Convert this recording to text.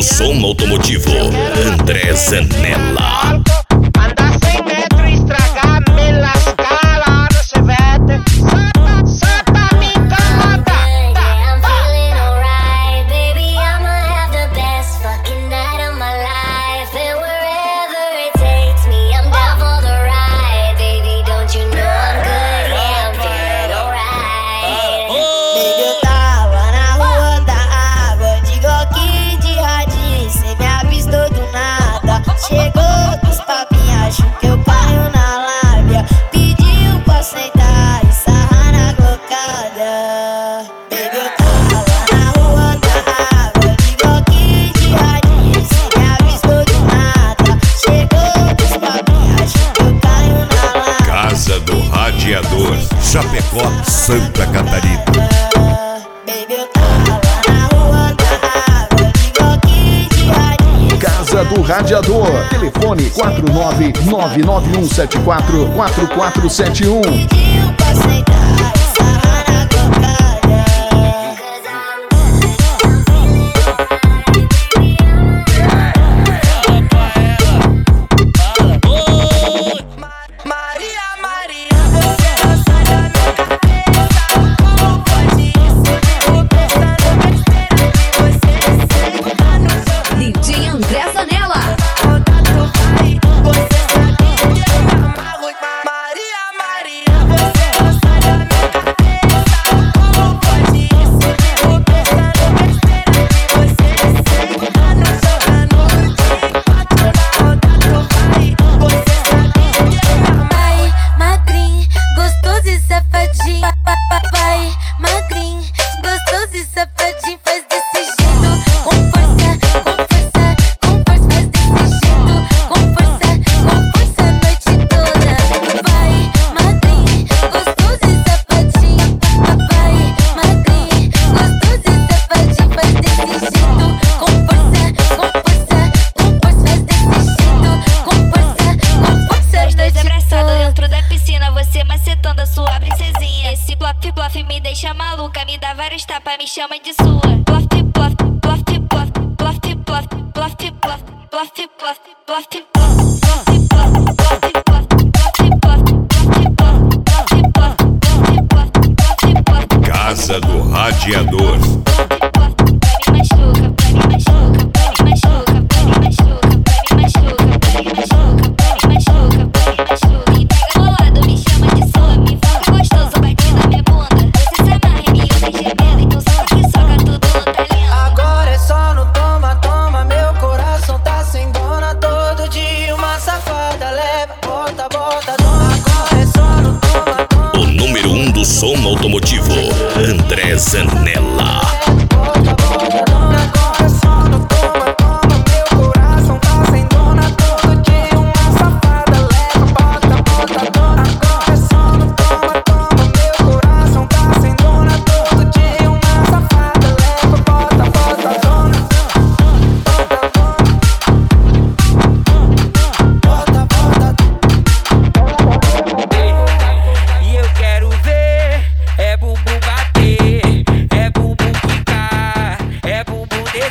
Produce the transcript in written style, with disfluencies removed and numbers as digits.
som automotivo, André Zanella. Andar 100 metros e estragar me lascar, a hora você vete. Só pra me incomodar. I'm feeling alright, baby. I'ma have the best fucking night of my life. And wherever it takes me, I'm down for the ride, baby. Don't you know I'm good? Yeah, I'm feeling alright. Baby, eu tava na rua da água, de Glock de radinho, cê me avistou do nada. Chegou dos papinhos, acho que eu caio na lábia. Pediu pra sentar e sarrar na glocada. Baby, eu tava na rua da água, de Glock de radinho, cê me avistou do nada. Chegou dos papinhos, acho que eu caio na lábia. Casa do Radiador, Chapecó, Santa Catarina. Baby, eu tava na rua da água, de Glock de radinho. Casa do Radiador. Telefone 49991744471. Pediu pra sentar e sarrar na glocada. Maria, Maria, você não sai da minha cabeça. Como pode isso? Fico pensando besteira que você senta no seu DJ André Zanella. contato, vai. Você sabe que eu me amarro. Maria, Maria, você não sai da minha cabeça. Como pode isso? Fico pensando besteira que você senta no seu contato, vai. Você sabe que eu me amarro. Vai, magrinho, gostoso e safadinho. Vai, magrinho, gostoso e safadinho. Faz desse jeito, com força, com força, com força. Faz desse jeito, com força a noite toda. Vai, magrinho, gostoso e safadinho. Vai, magrinho, gostoso e safadinho. Faz desse jeito, com força, com força, com força. Faz desse jeito, com força a Os dois noite abraçados toda. dentro da piscina, você macetando a sua princesinha. Esse plof plof me deixa maluca, me dá vários tapas, me chama de sua. Plof plof, plof plof, plof plof, plof plof, plof plof, plof plof. Casa do Radiador.